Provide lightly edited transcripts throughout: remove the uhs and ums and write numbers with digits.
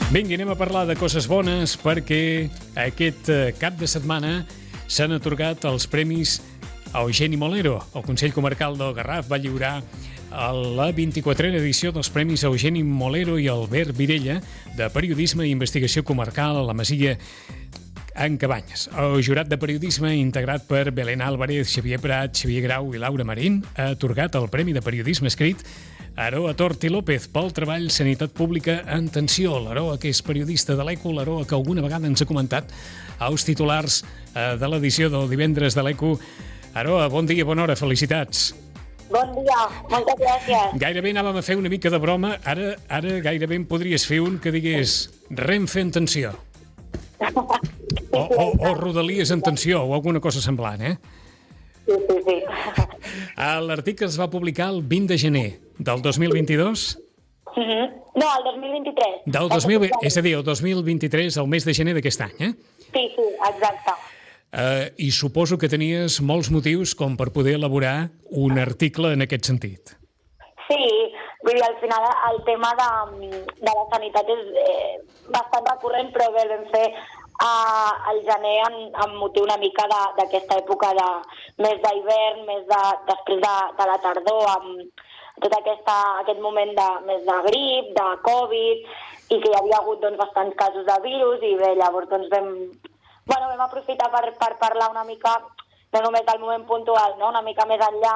Vinga, anem a parlar de coses bones perquè aquest cap de setmana s'han atorgat els premis a Eugeni Molero. El Consell Comarcal del Garraf va lliurar la 24a edició dels Premis Eugeni Molero i Albert Virella de Periodisme i Investigació Comarcal a la Masia en Cabanyes. El jurat de periodisme, integrat per Belén Álvarez, Xavier Prat, Xavier Grau i Laura Marín, ha atorgat el Premi de Periodisme Escrit a Aroa Tort i López pel treball Sanitat Pública en Tensió. L'Aroa, que és periodista de l'ECO, l'Aroa que alguna vegada ens ha comentat als titulars de l'edició del divendres de l'ECO. Aroa, bon dia, bona hora, felicitats. Bon dia, moltes gràcies. Gairebé anàvem a fer una mica de broma, ara gairebé en podries fer un que digués Renfe en tensió. O Rodalies en tensió, o alguna cosa semblant, eh? Sí. L'article es va publicar el 20 de gener del 2022? No, el 2023. És a dir, el 2023, el mes de gener d'aquest any, eh? Sí, exacte. I suposo que tenies molts motius com per poder elaborar un article en aquest sentit. Sí, vull dir, al final el tema de la sanitat és bastant recurrent, però bé, vam fer al gener amb motiu una mica d'aquesta època més d'hivern, més després de la tardor, amb tot aquest moment més de grip, de Covid, i que hi havia hagut bastants casos de virus, i bé, llavors vam aprofitar per parlar una mica, no només del moment puntual, no? Una mica més enllà,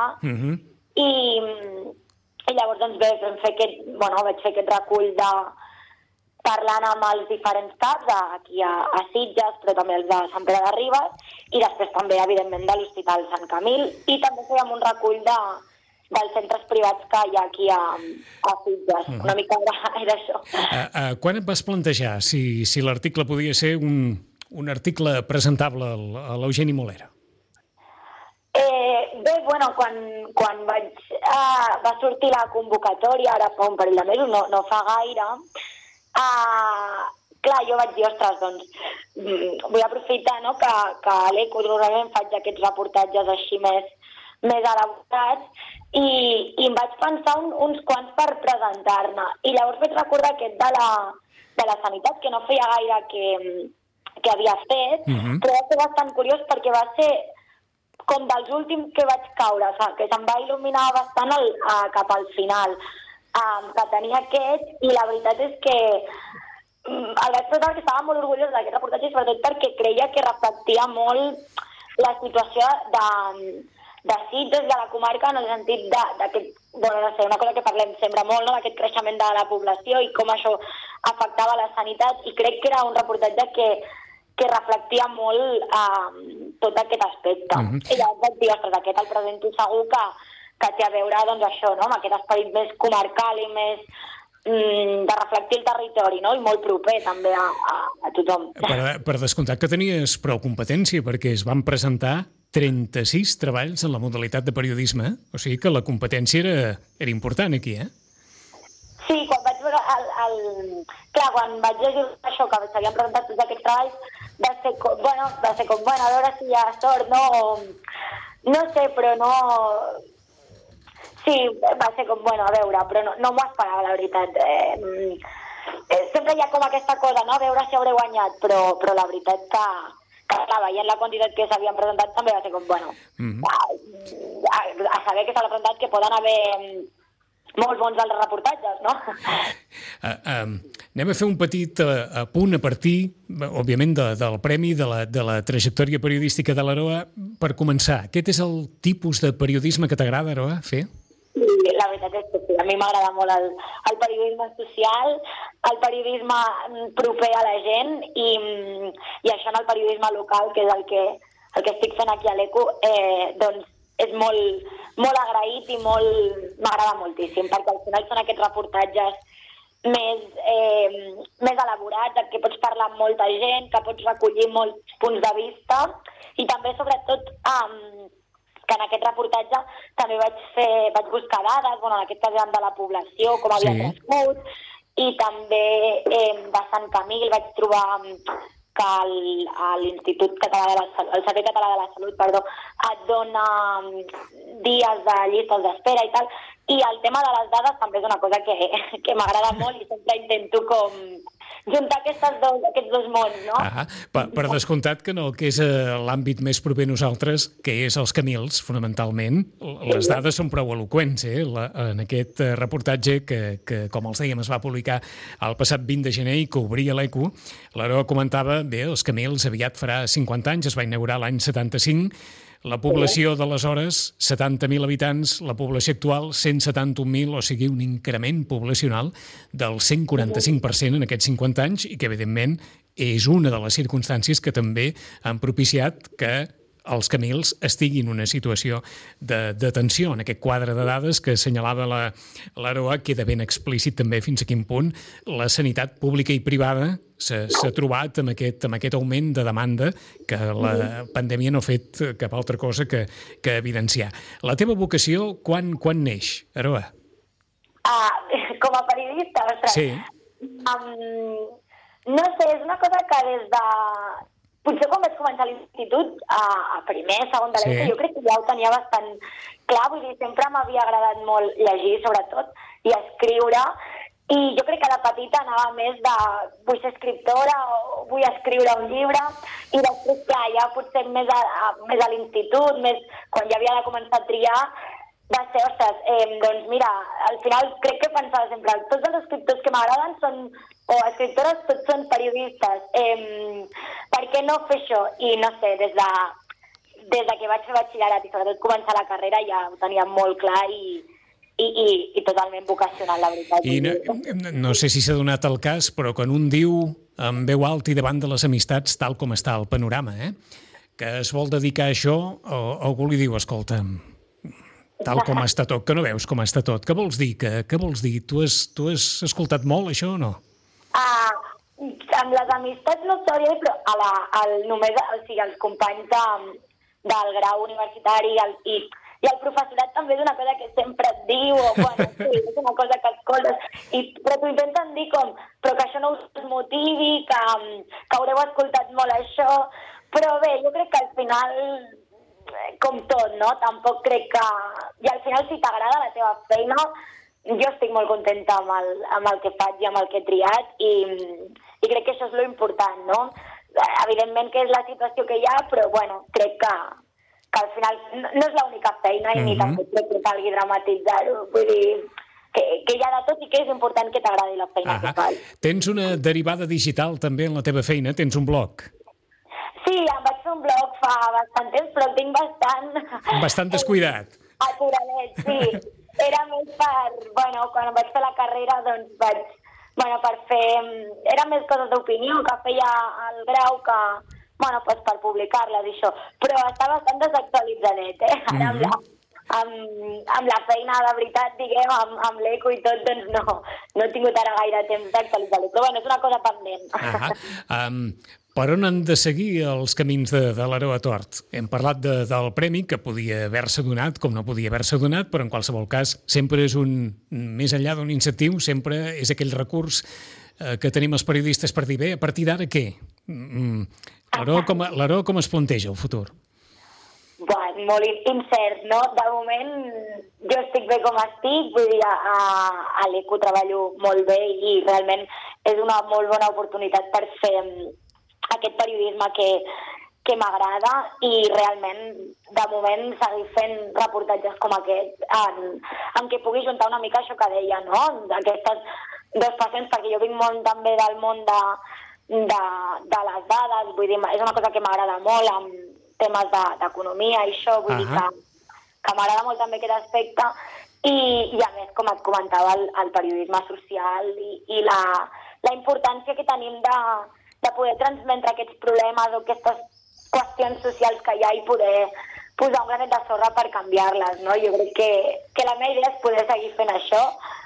i llavors vaig fer aquest recull parlant amb els diferents caps, aquí a Sitges, però també els de Sant Pere de Ribes, i després també, evidentment, de l'Hospital Sant Camil, i també fèiem un recull dels centres privats que hi ha aquí a Sitges. Una mica era això. Quan et vas plantejar si l'article podia ser un article presentable a l'Eugeni Molero? Quan va sortir la convocatòria, ara fa un parell de mesos, no fa gaire, clar, jo vaig dir, ostres, vull aprofitar que a l'ECO normalment faig aquests reportatges així més elaborats, i em vaig pensar uns quants per presentar-ne. I llavors vaig recordar aquest de la sanitat, que no feia gaire que havia fet, però va ser bastant curiós perquè va ser com dels últims que vaig caure, que se'm va il·luminar bastant cap al final, que tenia aquest, i la veritat és que el vaig posar que estava molt orgullós d'aquest reportatge, sobretot perquè creia que reflectia molt la situació de Sitges, de la comarca, en el sentit d'aquest, una cosa que parlem sempre molt, d'aquest creixement de la població i com això afectava la sanitat, i crec que era un reportatge que reflectia molt tot aquest aspecte. I llavors vaig dir, ostres, aquest el presento segur que té a veure, això, amb aquest esperit més comarcal i més de reflectir el territori, i molt proper també a tothom. Per descomptat que tenies prou competència, perquè es van presentar 36 treballs en la modalitat de periodisme, o sigui que la competència era important aquí, eh? Sí, quan vaig veure quan vaig llegir això, que s'havien presentat tots aquests treballs, va ser com, a veure si hi ha sort, no sé, però no... Sí, va ser com, a veure, però no m'ho esperava, la veritat. Sempre hi ha com aquesta cosa, a veure si hauré guanyat, però la veritat que clar, veient la quantitat que s'havien presentat també va ser com, a saber que s'ha presentat que poden haver molts bons altres reportatges, no? Anem a fer un petit apunt a partir, òbviament, del premi de la trajectòria periodística de l'Aroa. Per començar, aquest és el tipus de periodisme que t'agrada, Aroa, fer? Sí, la veritat és que sí. A mi m'agrada molt el periodisme social, el periodisme proper a la gent, i això en el periodisme local, que és el que estic fent aquí a l'ECO, doncs és molt agraït i m'agrada moltíssim, perquè al final són aquests reportatges més elaborats, que pots parlar amb molta gent, que pots recollir molts punts de vista, i també, sobretot, que en aquest reportatge també vaig buscar dades, en aquest cas eren de la població, com havia crescut, i també de Sant Camil vaig trobar que l'Institut Català de la Salut, el Servei Català de la Salut, et dona dies de llistes d'espera i tal, i el tema de les dades també és una cosa que m'agrada molt, i sempre intento com juntar aquests dos mons, no? Per descomptat que no, que és l'àmbit més proper a nosaltres, que és els Camils, fonamentalment. Les dades són prou eloqüents, en aquest reportatge que, com els dèiem, es va publicar el passat 20 de gener i que obria l'Eco. L'Aroa comentava, bé, els Camils aviat farà 50 anys, es va inaugurar l'any 75, la població d'aleshores, 70.000 habitants, la població actual, 171.000, o sigui, un increment poblacional del 145% en aquests 50 anys i que, evidentment, és una de les circumstàncies que també han propiciat que els Camils estiguin en una situació de tensió. En aquest quadre de dades que assenyalava l'Aroa queda ben explícit també fins a quin punt la sanitat pública i privada s'ha trobat amb aquest augment de demanda que la pandèmia no ha fet cap altra cosa que evidenciar. La teva vocació, quan neix, Aroa? Com a periodista, ostres. Sí. No sé, és una cosa que des de... Potser quan vaig començar l'institut, a primer, segon de l'ESO, jo crec que ja ho tenia bastant clar, vull dir, sempre m'havia agradat molt llegir, sobretot, i escriure, i jo crec que de petita anava més de vull ser escriptora o vull escriure un llibre, i després, clar, ja potser més a l'institut, més quan ja havia de començar a triar, va ser, ostres, doncs mira, al final crec que pensava sempre, tots els escriptors que m'agraden són, o escriptores, tots són periodistes, per què no fer això? I no sé, des de que vaig fer batxillerat i sobretot començar la carrera ja ho tenia molt clar i totalment vocacional, la veritat. I no sé si s'ha donat el cas, però quan un diu amb veu alta i davant de les amistats, tal com està el panorama, que es vol dedicar a això, o algú li diu, escolta'm, tal com està tot, que no veus com està tot. Què vols dir? Què vols dir? Tu has escoltat molt, això, o no? Amb les amistats no sabria dir, però els companys del grau universitari i el professorat també és una cosa que sempre et diu, o bueno, sí, és una cosa que escoltes, però t'ho intenten dir com, però que això no us motivi, que haureu escoltat molt això, però bé, jo crec que al final... com tot, no? Tampoc crec que... I al final, si t'agrada la teva feina, jo estic molt contenta amb el que faig i amb el que he triat i crec que això és lo important, no? Evidentment que és la situació que hi ha, però, bueno, crec que al final no és l'única feina i ni tampoc crec que calgui dramatitzar-ho. Vull dir, que hi ha de tot i que és important que t'agradi la feina que fas. Tens una derivada digital també en la teva feina? Tens un blog? Sí, em vaig fer un blog fa bastant temps, però el tinc bastant... Bastant descuidat. Aturadet, sí. Era més quan em vaig fer la carrera, doncs per fer... Era més coses d'opinió que feia el grau que... per publicar-les i això. Però està bastant desactualitzadet, Ara amb la feina de veritat, diguem, amb l'Eco i tot, doncs no he tingut ara gaire temps d'actualitzar-ho. Però és una cosa pendent. Per on han de seguir els camins de l'Aroa Tort? Hem parlat del premi, que podia haver-se donat, com no podia haver-se donat, però en qualsevol cas sempre és més enllà d'un incentiu, sempre és aquell recurs que tenim els periodistes per dir, bé, a partir d'ara què? L'Aroa com es planteja el futur? Molt incert, no? De moment jo estic bé com estic, vull dir, a l'Eco treballo molt bé i realment és una molt bona oportunitat per fer aquest periodisme que m'agrada i realment, de moment, seguir fent reportatges com aquest en què pugui juntar una mica això que deia, no? Aquestes dos passions, perquè jo vinc molt també del món de les dades, vull dir, és una cosa que m'agrada molt amb temes d'economia i això, vull dir que m'agrada molt també aquest aspecte i a més, com et comentava, el periodisme social i la importància que tenim de poder transmetre aquests problemes o aquestes qüestions socials que hi ha i poder posar un granet de sorra per canviar-les, no? Jo crec que la meva idea és poder seguir fent això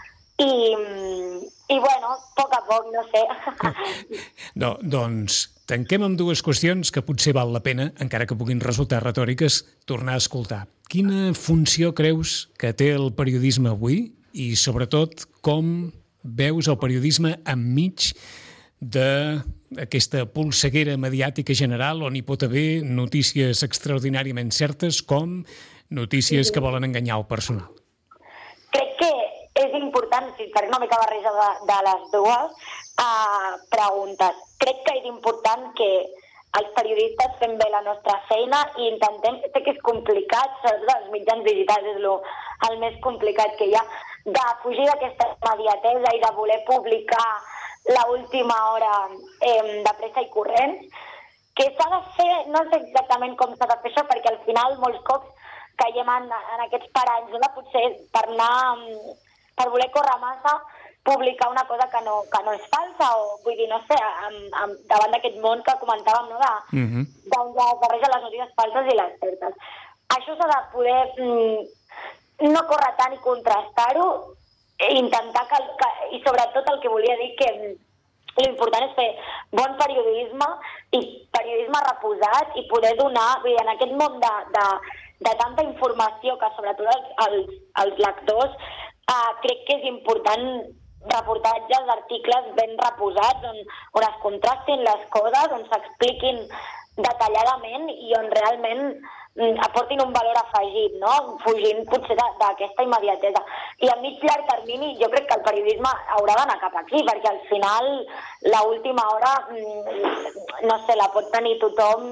i bueno, a poc, no sé. No, doncs tanquem amb dues qüestions que potser val la pena, encara que puguin resultar retòriques, tornar a escoltar. Quina funció creus que té el periodisme avui i, sobretot, com veus el periodisme enmig d'aquesta polseguera mediàtica general on hi pot haver notícies extraordinàriament certes com notícies que volen enganyar el personal? Crec que és important, si faré una mica barreja de les dues, preguntes. Crec que és important que els periodistes fem bé la nostra feina i intentem, sé que és complicat, sobretot els mitjans digitals és el més complicat que hi ha, de fugir d'aquesta immediatesa i de voler publicar l'última hora de pressa i corrents, que s'ha de fer, no sé exactament com s'ha de fer això, perquè al final molts cops caiem en aquests paranys, no? Potser per voler córrer massa, publicar una cosa que no és falsa, o vull dir, no sé, davant d'aquest món que comentàvem, no? D'on es barregen les notícies falses i les certes. Això s'ha de poder no córrer tant i contrastar-ho, intentar i sobretot el que volia dir que l'important és fer bon periodisme i periodisme reposat i poder donar, vull dir, en aquest món de tanta informació que sobretot els lectors crec que és important reportatges, articles ben reposats on es contrastin les coses, on s'expliquin detalladament i on realment aportin un valor afegit, no? Fugint potser d'aquesta immediatesa. I a mig llarg termini jo crec que el periodisme haurà d'anar cap aquí, perquè al final l'última hora, no sé, la pot tenir tothom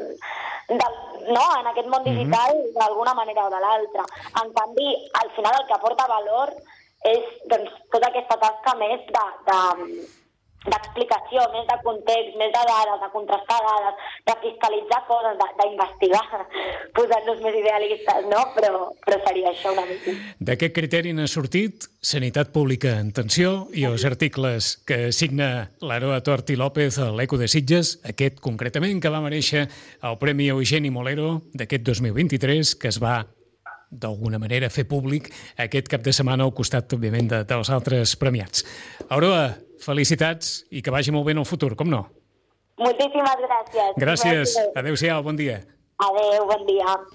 en aquest món digital d'alguna manera o de l'altra. En canvi, al final el que aporta valor és tota aquesta tasca més d'explicació, més de context, més de dades, de contrastar dades, de fiscalitzar coses, d'investigar, posant-nos més idealistes, no? Però seria això una mica. D'aquest criteri n'ha sortit Sanitat Pública en Tensió i els articles que signa l'Aroa Tort i López a l'Eco de Sitges, aquest concretament que va merèixer el Premi Eugeni Molero d'aquest 2023, que es va d'alguna manera fer públic aquest cap de setmana al costat, òbviament, dels altres premiats. Aroa, felicitats i que vagi molt bé en el futur, com no? Moltíssimes gràcies. Gràcies. Adéu-siau, bon dia. Adéu, bon dia.